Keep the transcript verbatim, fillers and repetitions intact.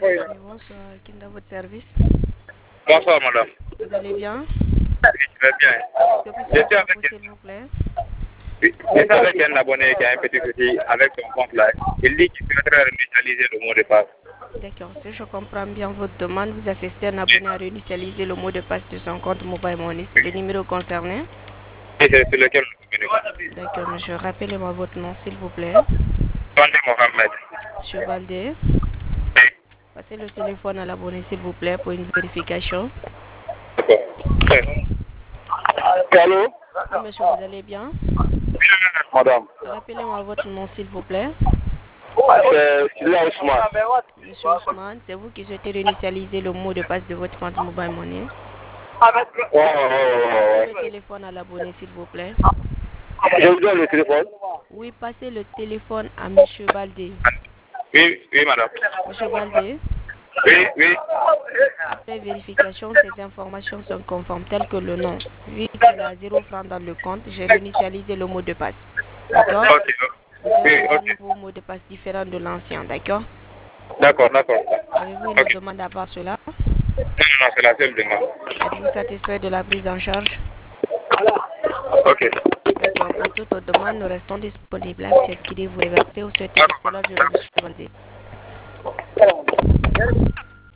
Oui, bonsoir, Kinda, votre service. Bonsoir, madame. Vous allez bien? Oui, je vais bien. Que puis-je Je faire suis pour avec, vous, s'il vous plaît? oui, je suis avec un abonné qui a un petit souci avec son compte là. Il dit qu'il souhaiterait réinitialiser le mot de passe. D'accord, si je comprends bien votre demande, vous assistez un abonné à réinitialiser le mot de passe de son compte Mobile Money. C'est le numéro concerné? Et c'est sur lequel nous sommes. D'accord, monsieur, rappelez-moi votre nom, s'il vous plaît. Tandé Mohamed. Monsieur Baldé, Oui, passez le téléphone à l'abonné, s'il vous plaît, pour une vérification. d'accord. Oui. Allô? Oui, monsieur, vous allez bien? Oui, madame. Rappelez-moi votre nom, s'il vous plaît. C'est là Ousmane. Monsieur Ousmane, c'est vous qui souhaitez réinitialiser le mot de passe de votre compte Mobile Money. Ouais, ouais, ouais, Passez ouais. le téléphone à l'abonné, s'il vous plaît. Je vous donne le téléphone. Oui, passez le téléphone à monsieur Baldé. Oui, oui, madame. Monsieur Baldé, Oui, oui. après vérification, ces informations sont conformes telles que le nom. Vu qu'il a zéro franc dans le compte, j'ai réinitialisé le mot de passe. D'accord? Ok. Vous Oui, aurez un ok. nouveau mot de passe différent de l'ancien. D'accord? D'accord, d'accord. Avez-vous une Ok. autre demande à part cela? Non, non, c'est la seule demande. Êtes-vous satisfait de la prise en charge? Ok. D'accord. Pour toute autre demande, nous restons disponibles. Si est-ce qu'il est vous réverser ou souhaitez que D'accord, cela madame. je vous D'accord. Baldé.